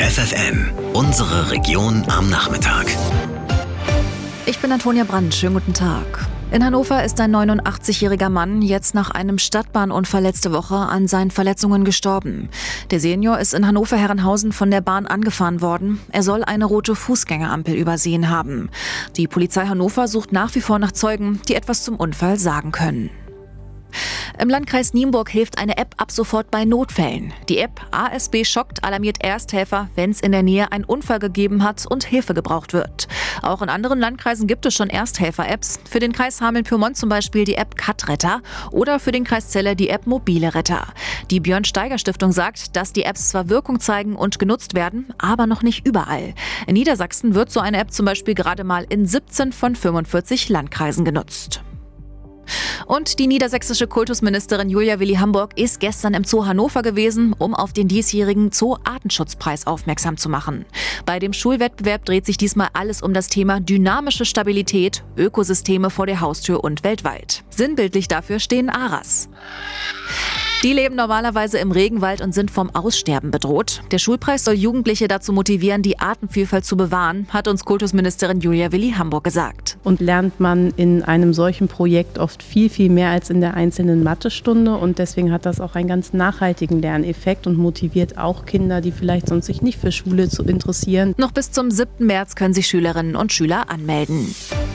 FFN, unsere Region am Nachmittag. Ich bin Antonia Brandt, schönen guten Tag. In Hannover ist ein 89-jähriger Mann jetzt nach einem Stadtbahnunfall letzte Woche an seinen Verletzungen gestorben. Der Senior ist in Hannover-Herrenhausen von der Bahn angefahren worden. Er soll eine rote Fußgängerampel übersehen haben. Die Polizei Hannover sucht nach wie vor nach Zeugen, die etwas zum Unfall sagen können. Im Landkreis Nienburg hilft eine App ab sofort bei Notfällen. Die App ASB Schockt alarmiert Ersthelfer, wenn es in der Nähe einen Unfall gegeben hat und Hilfe gebraucht wird. Auch in anderen Landkreisen gibt es schon Ersthelfer-Apps. Für den Kreis Hameln-Pyrmont zum Beispiel die App Cut-Retter oder für den Kreis Celle die App Mobile Retter. Die Björn-Steiger-Stiftung sagt, dass die Apps zwar Wirkung zeigen und genutzt werden, aber noch nicht überall. In Niedersachsen wird so eine App zum Beispiel gerade mal in 17 von 45 Landkreisen genutzt. Und die niedersächsische Kultusministerin Julia Willi Hamburg ist gestern im Zoo Hannover gewesen, um auf den diesjährigen Zoo-Artenschutzpreis aufmerksam zu machen. Bei dem Schulwettbewerb dreht sich diesmal alles um das Thema dynamische Stabilität, Ökosysteme vor der Haustür und weltweit. Sinnbildlich dafür stehen Aras. Die leben normalerweise im Regenwald und sind vom Aussterben bedroht. Der Schulpreis soll Jugendliche dazu motivieren, die Artenvielfalt zu bewahren, hat uns Kultusministerin Julia Willi Hamburg gesagt. Und lernt man in einem solchen Projekt oft viel, viel mehr als in der einzelnen Mathestunde. Und deswegen hat das auch einen ganz nachhaltigen Lerneffekt und motiviert auch Kinder, die vielleicht sonst sich nicht für Schule zu interessieren. Noch bis zum 7. März können sich Schülerinnen und Schüler anmelden.